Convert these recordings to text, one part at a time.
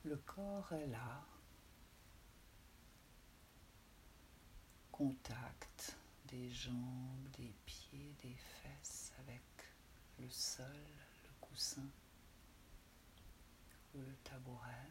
Le corps est là, contact des jambes, des pieds, des fesses avec le sol, le coussin ou le tabouret.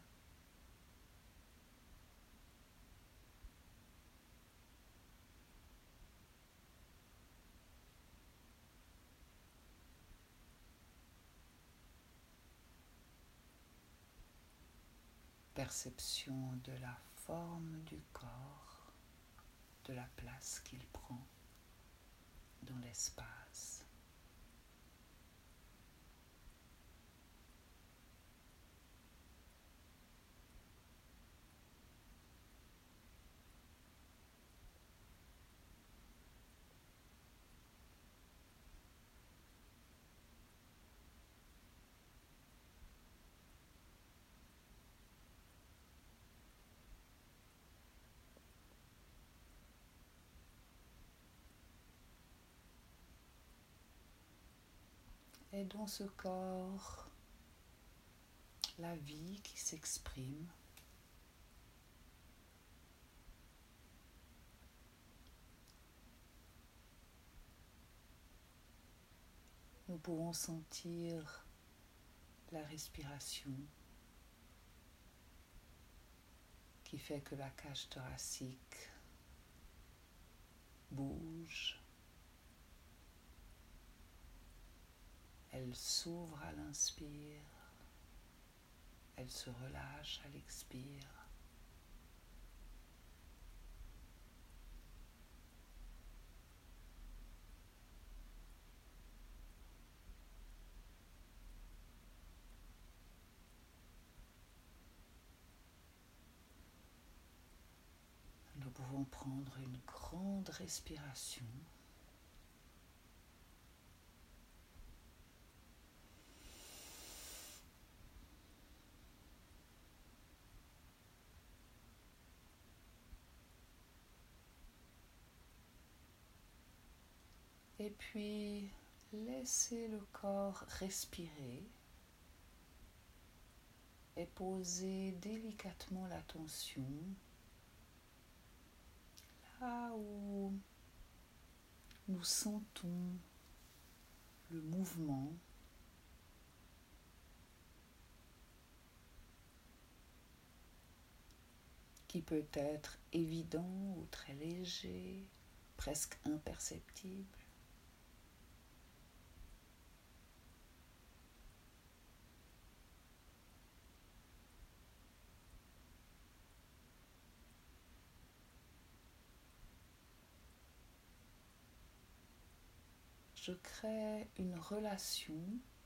Perception de la forme du corps, de la place qu'il prend dans l'espace. Et dans ce corps, la vie qui s'exprime. Nous pouvons sentir la respiration qui fait que la cage thoracique bouge. Elle s'ouvre à l'inspire, elle se relâche à l'expire. Nous pouvons prendre une grande respiration. Et puis, laissez le corps respirer et poser délicatement l'attention là où nous sentons le mouvement qui peut être évident ou très léger, presque imperceptible. Je crée une relation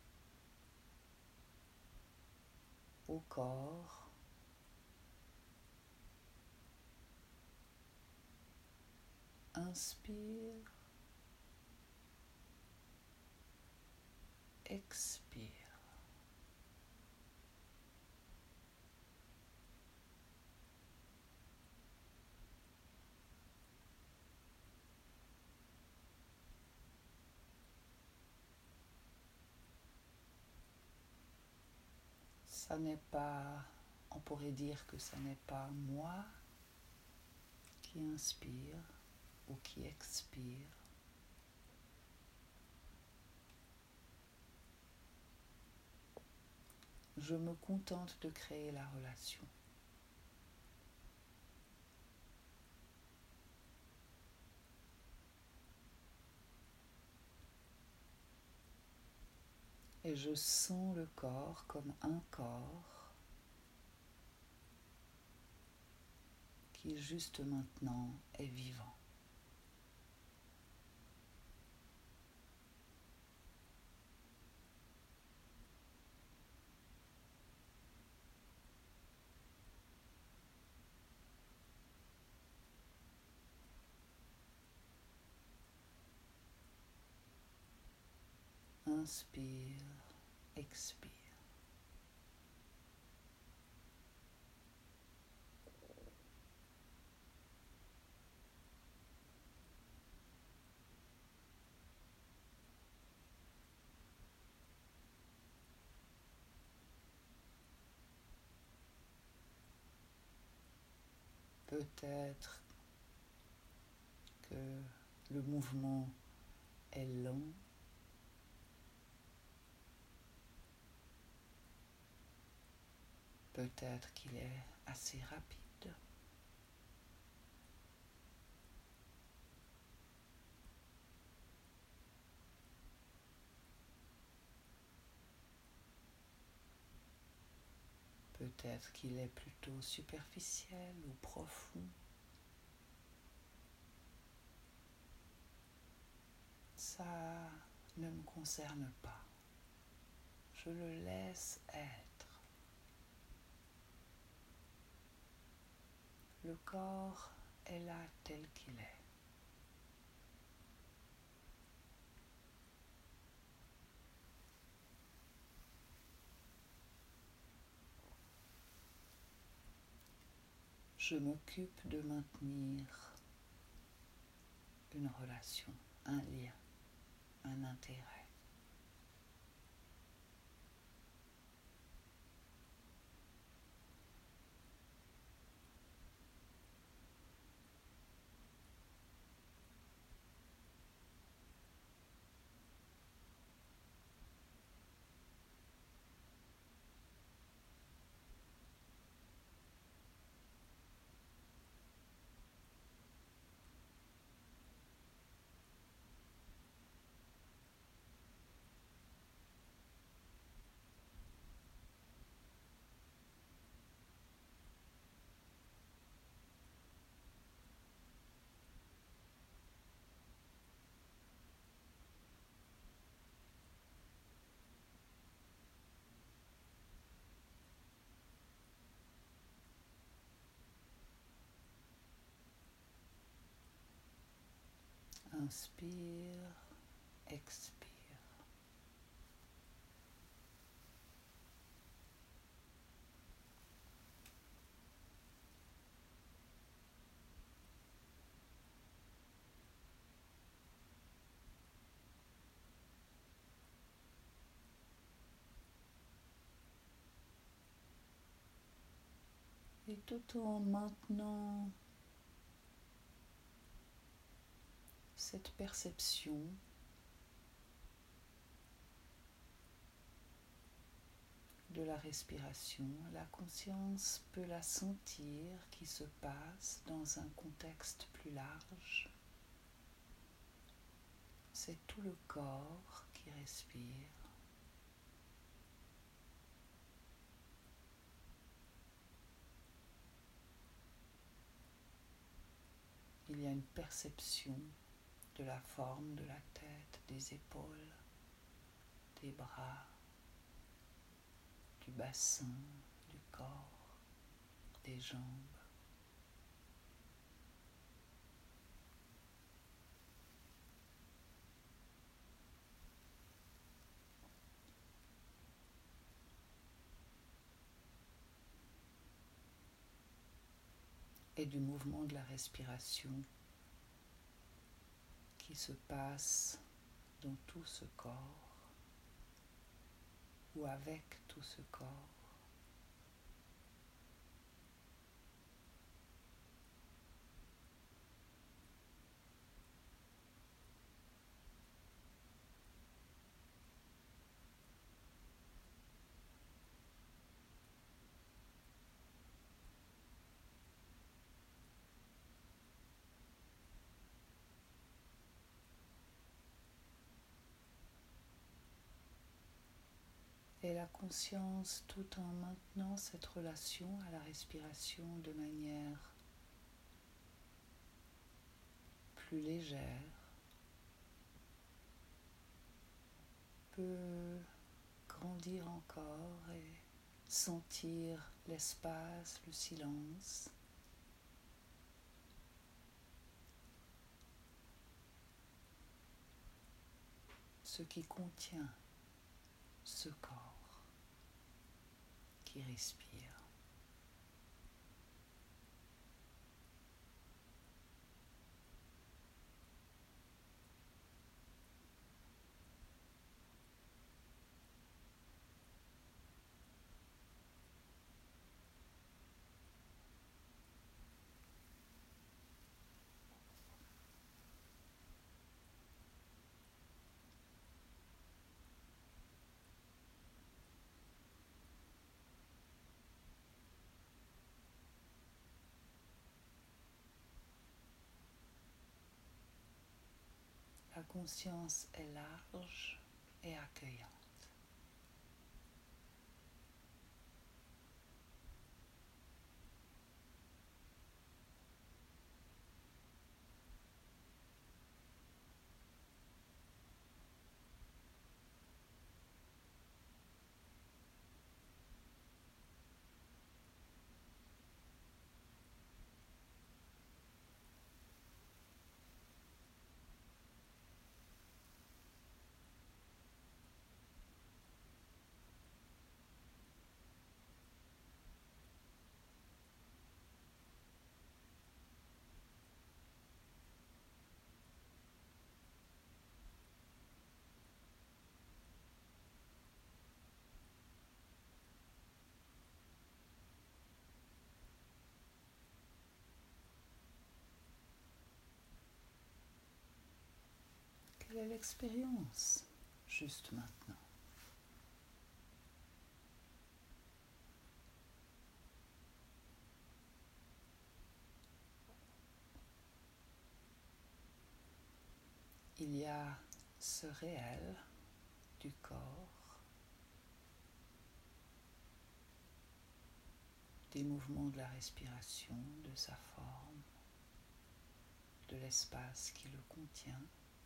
au corps, inspire, expire. Ça n'est pas, on pourrait dire que ça n'est pas moi qui inspire ou qui expire. Je me contente de créer la relation. Et je sens le corps comme un corps qui juste maintenant est vivant. Inspire, expire. Peut-être que le mouvement est lent. Peut-être qu'il est assez rapide. Peut-être qu'il est plutôt superficiel ou profond. Ça ne me concerne pas. Je le laisse être. Le corps est là tel qu'il est. Je m'occupe de maintenir une relation, un lien, un intérêt. Inspire, expire. Et tout en maintenant cette perception de la respiration, la conscience peut la sentir qui se passe dans un contexte plus large. C'est tout le corps qui respire. Il y a une perception de la forme de la tête, des épaules, des bras, du bassin, du corps, des jambes. Et du mouvement de la respiration qui se passe dans tout ce corps ou avec tout ce corps. Et la conscience, tout en maintenant cette relation à la respiration de manière plus légère, peut grandir encore et sentir l'espace, le silence, ce qui contient ce corps qui respire. conscience est large et accueillante. Quelle est l'expérience juste maintenant? Il y a ce réel du corps, des mouvements de la respiration, de sa forme, de l'espace qui le contient.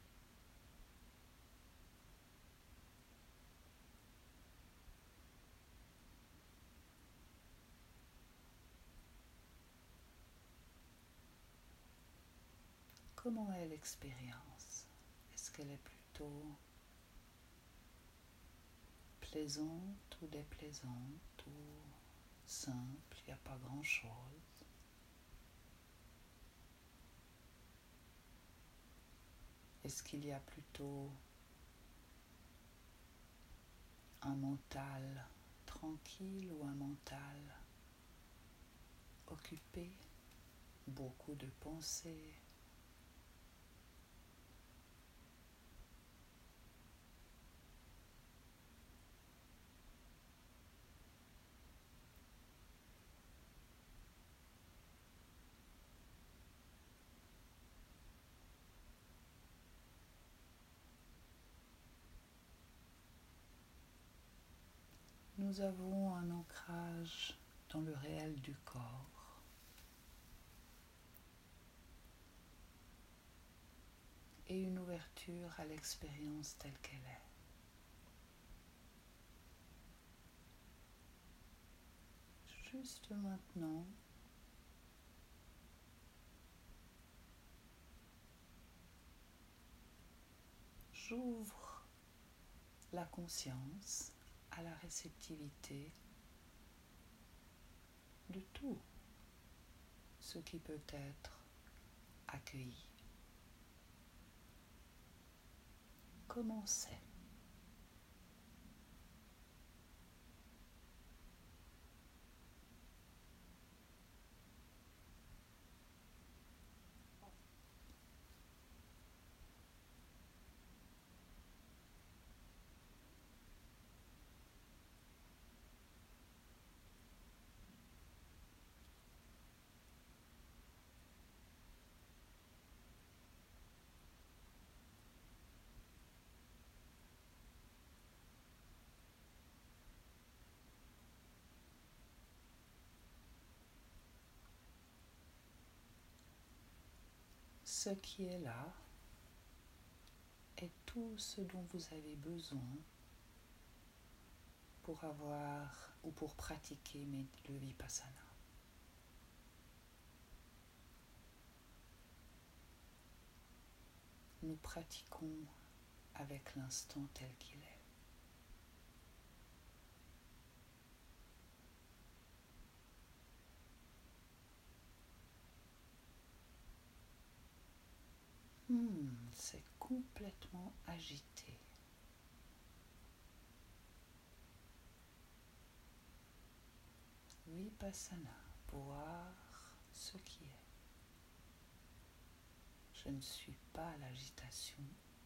Comment est l'expérience? Est-ce qu'elle est plutôt plaisante ou déplaisante ou simple? Il n'y a pas grand-chose. Est-ce qu'il y a plutôt un mental tranquille ou un mental occupé, beaucoup de pensées? Nous avons un ancrage dans le réel du corps et une ouverture à l'expérience telle qu'elle est. Juste maintenant, j'ouvre la conscience à la réceptivité de tout ce qui peut être accueilli. Comment c'est? Ce qui est là est tout ce dont vous avez besoin pour avoir ou pour pratiquer le Vipassana. Nous pratiquons avec l'instant tel qu'il est. C'est complètement agité. Vipassana, voir ce qui est. Je ne suis pas l'agitation.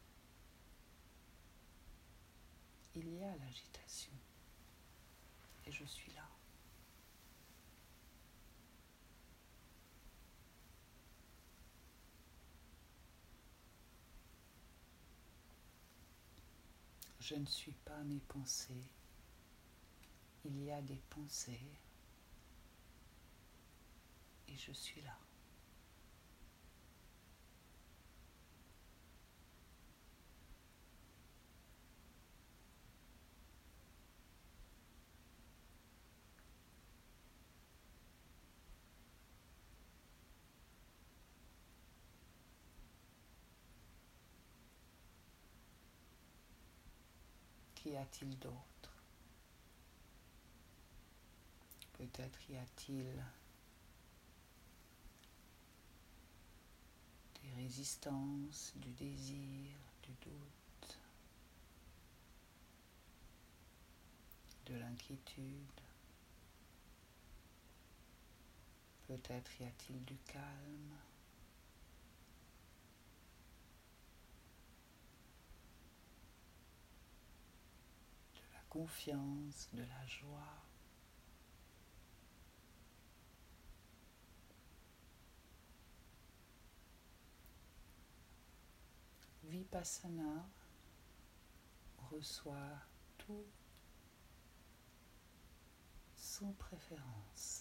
Il y a l'agitation et je suis là. Je ne suis pas mes pensées. Il y a des pensées et je suis là. Qu'y a-t-il d'autre? Peut-être y a-t-il des résistances, du désir, du doute, de l'inquiétude. Peut-être y a-t-il du calme, de la confiance, de la joie. Vipassana reçoit tout sans préférence,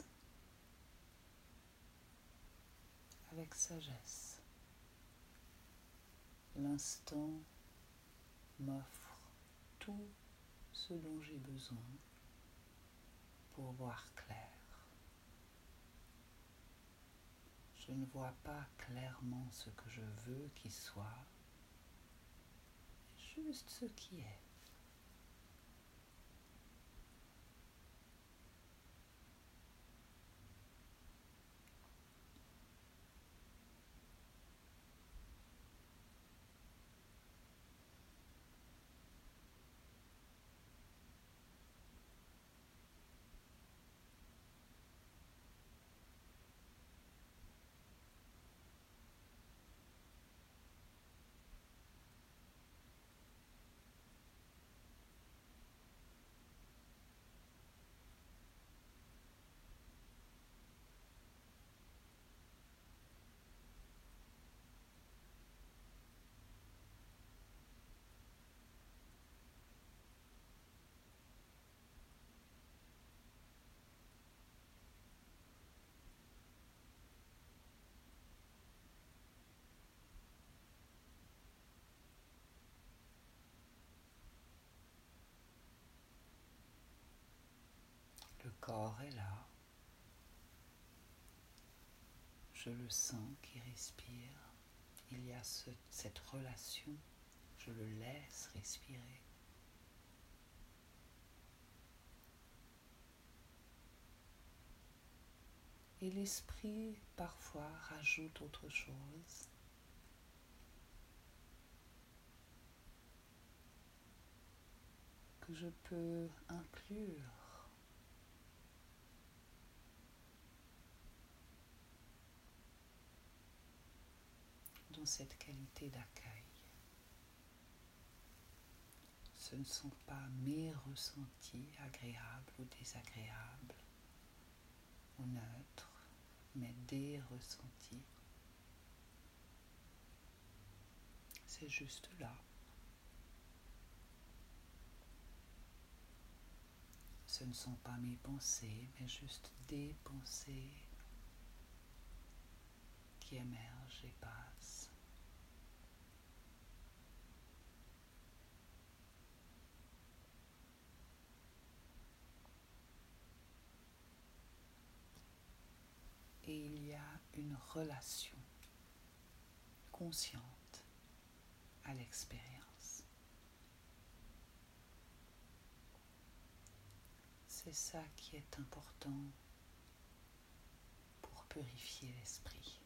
avec sagesse. L'instant m'offre tout ce dont j'ai besoin pour voir clair. Je ne vois pas clairement ce que je veux qu'il soit, juste ce qui est. Le corps est là. Je le sens qui respire. Il y a cette relation. Je le laisse respirer. Et l'esprit, parfois, rajoute autre chose. Que je peux inclure dans cette qualité d'accueil. Ce ne sont pas mes ressentis agréables ou désagréables ou neutres, mais des ressentis. C'est juste là. Ce ne sont pas mes pensées, mais juste des pensées qui émergent et passent. Et il y a une relation consciente à l'expérience. C'est ça qui est important pour purifier l'esprit.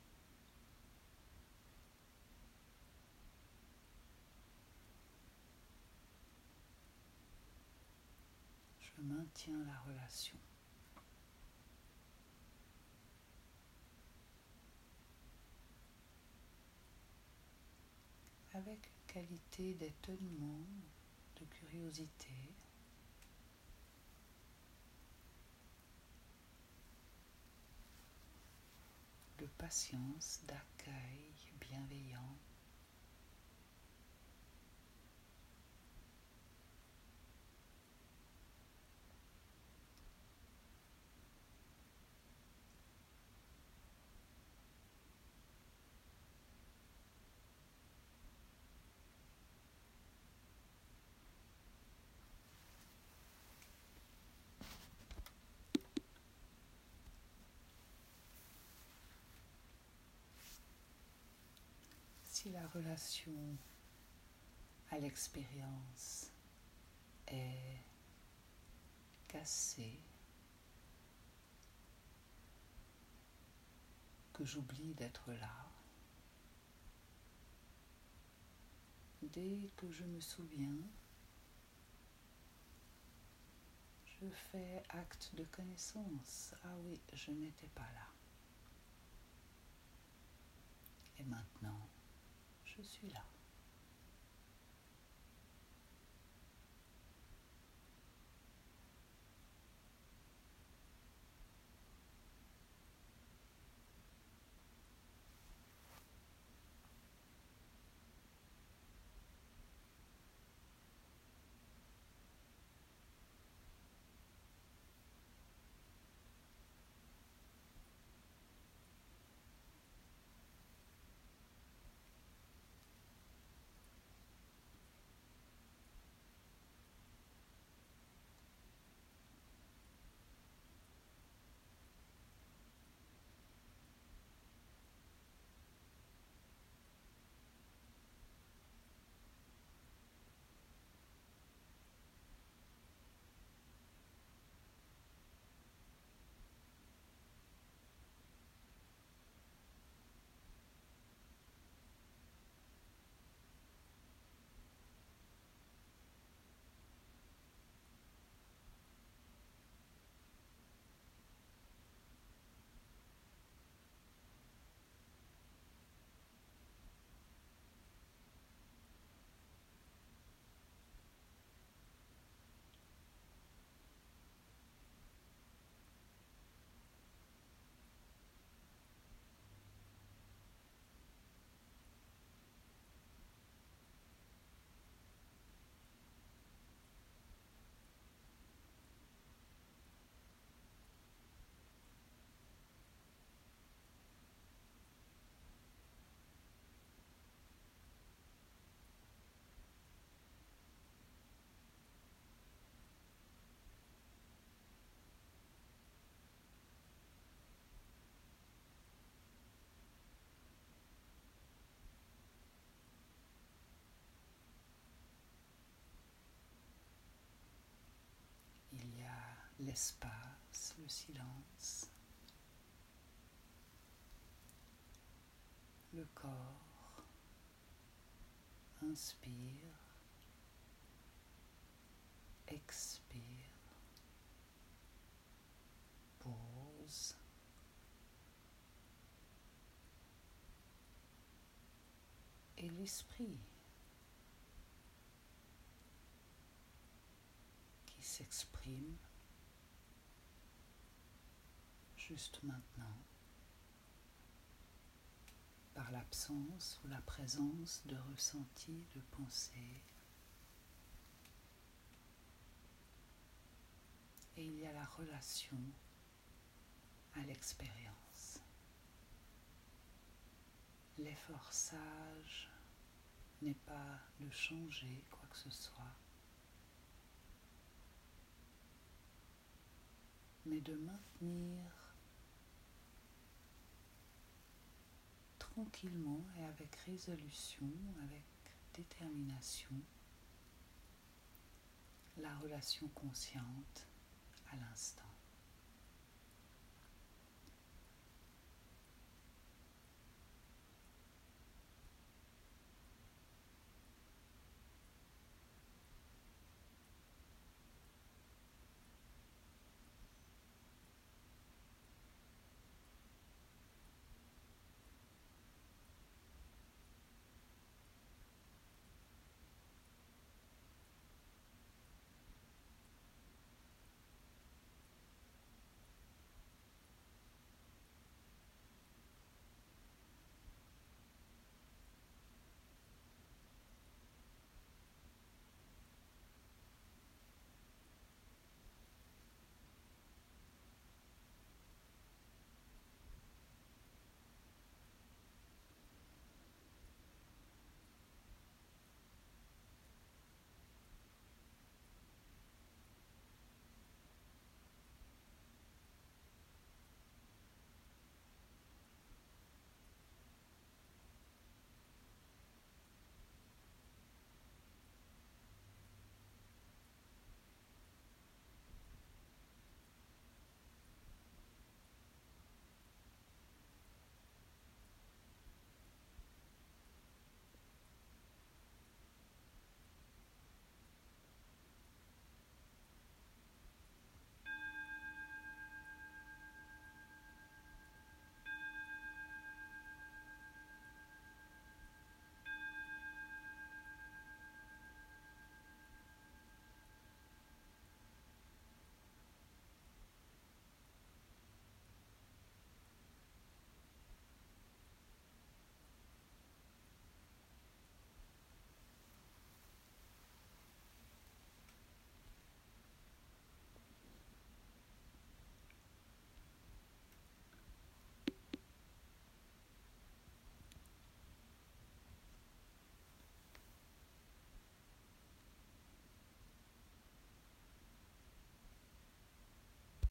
Je maintiens la relation. Avec une qualité d'étonnement, de curiosité, de patience, d'accueil bienveillant. si la relation à l'expérience est cassée, que j'oublie d'être là, dès que je me souviens, je fais acte de connaissance. Ah oui, je n'étais pas là. Et maintenant, je suis là. Il y a l'espace, le silence, le corps inspire, expire, pause, et l'esprit qui s'exprime juste maintenant par l'absence ou la présence de ressenti, de pensée. Et il y a la relation à l'expérience. L'effort sage n'est pas de changer quoi que ce soit, mais de maintenir tranquillement et avec résolution, avec détermination, la relation consciente à l'instant.